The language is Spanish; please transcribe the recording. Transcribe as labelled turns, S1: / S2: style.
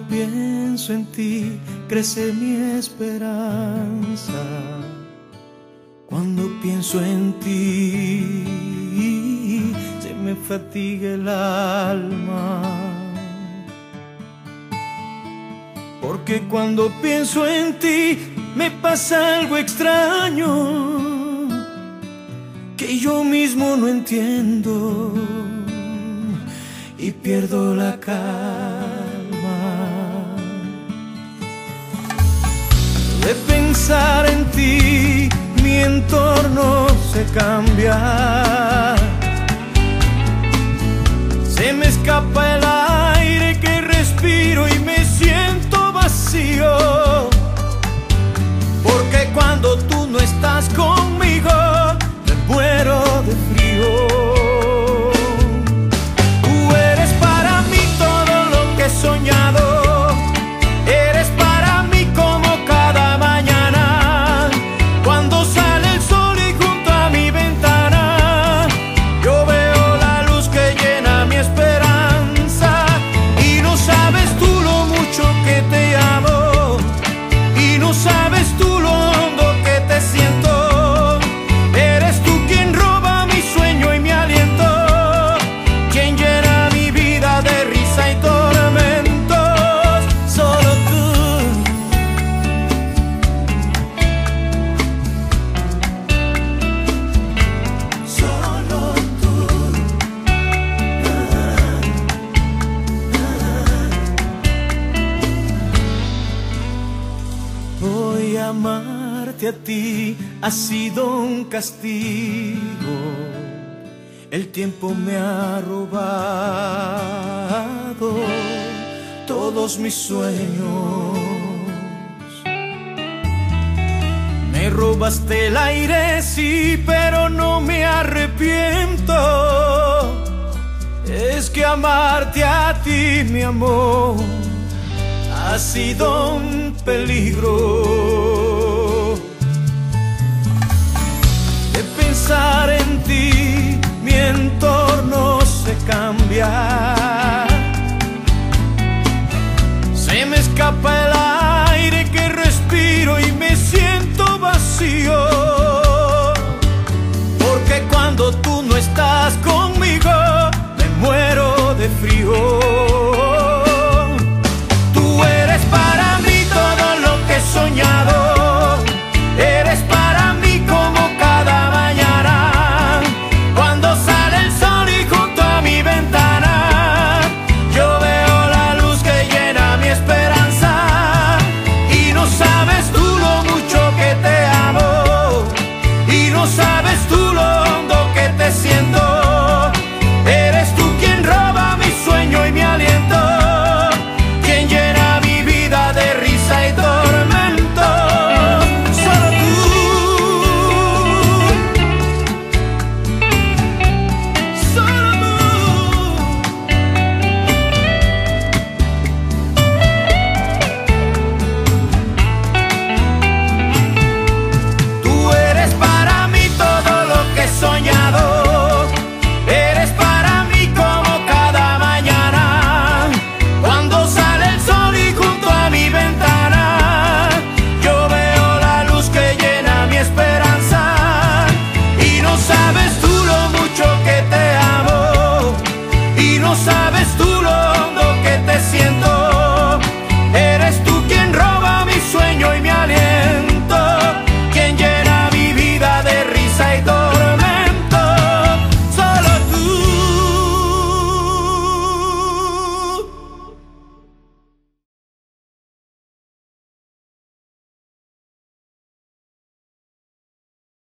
S1: pienso en ti, crece mi esperanza. Cuando pienso en ti, se me fatiga el alma. Porque cuando pienso en ti, me pasa algo extraño que yo mismo no entiendo y pierdo la calma. De pensar en ti, mi entorno se cambia. Se me escapa el aire que respiro y me siento vacío. Porque cuando tú no estás conmigo, me muero de frío. Tú eres para mí todo lo que he soñado. Eres para mí como cada mañana, cuando sale el sol y junto a mi ventana yo veo la luz que llena mi esperanza. Y no sabes tú lo mucho que te amo, y no sabes tú lo hondo que te siento. Eres tú quien roba mi sueño y mi aliento, quien llena mi vida de risa y tormentos. Solo tú. Solo tú. Voy a amarte a ti, ha sido un castigo. El tiempo me ha robado todos mis sueños. Me robaste el aire, sí, pero no me arrepiento. Es que amarte a ti, mi amor, ha sido un peligro. De pensar en ti, mi entorno se cambia. Se me escapa el aire que respiro y me siento vacío. Porque cuando tú no estás conmigo, me muero de frío.